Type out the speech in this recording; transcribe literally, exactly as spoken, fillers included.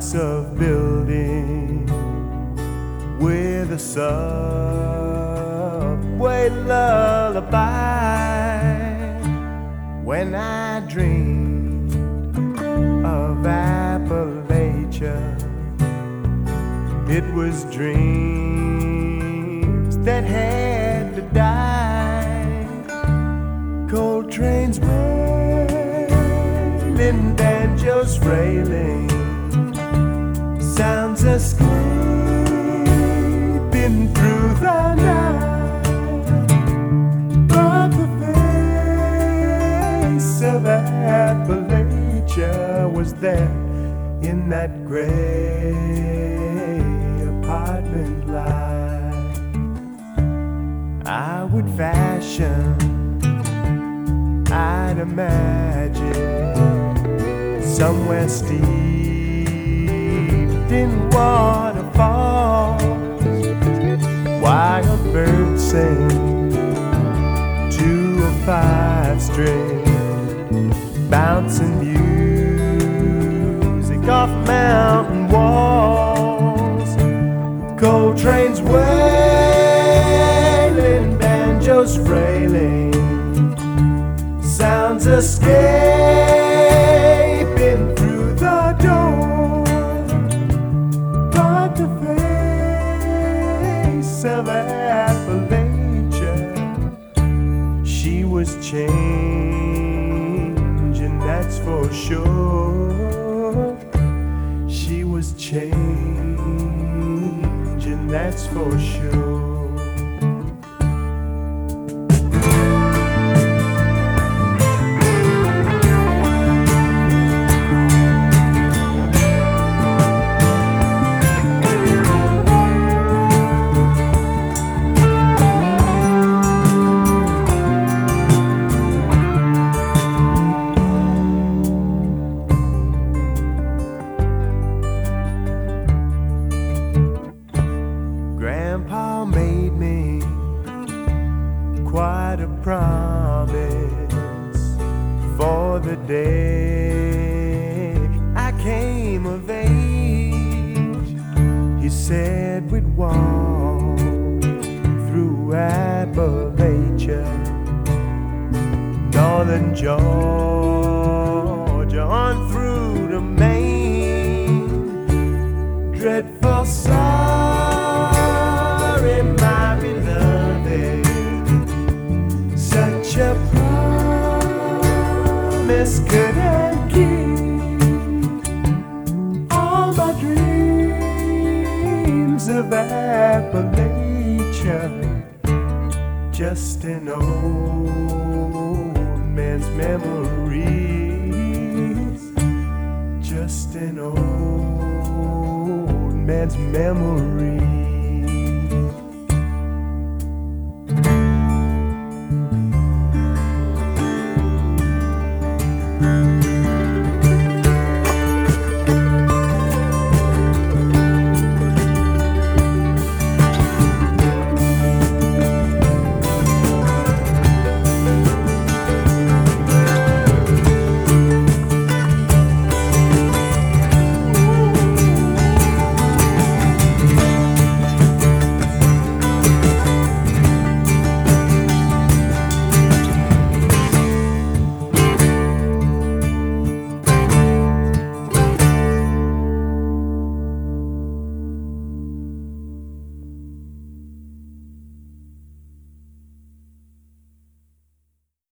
blocks of building with a subway lullaby. When I dreamed of Appalachia, it was dreams that had to die. Coal trains wailing, banjos frailing, sounds escaping through the night. But the face of Appalachia was there in that gray apartment light. I would fashion, I'd imagine, somewhere steeped in waterfalls, wild birds sing to a five-string, bouncing music off mountain walls. Coal trains wailing, banjos frailing, sounds escaping through the door. But the face of Appalachia, she was changing, that's for sure. She was changing, that's for sure. Grandpa made me quite a promise for the day I came of age. He said we'd walk through Appalachia, northern Georgia, on through to Maine. Dreadful sorry, my beloved, such a promise couldn't keep. All my dreams of Appalachia, just an old man's memories, just an old man's memories.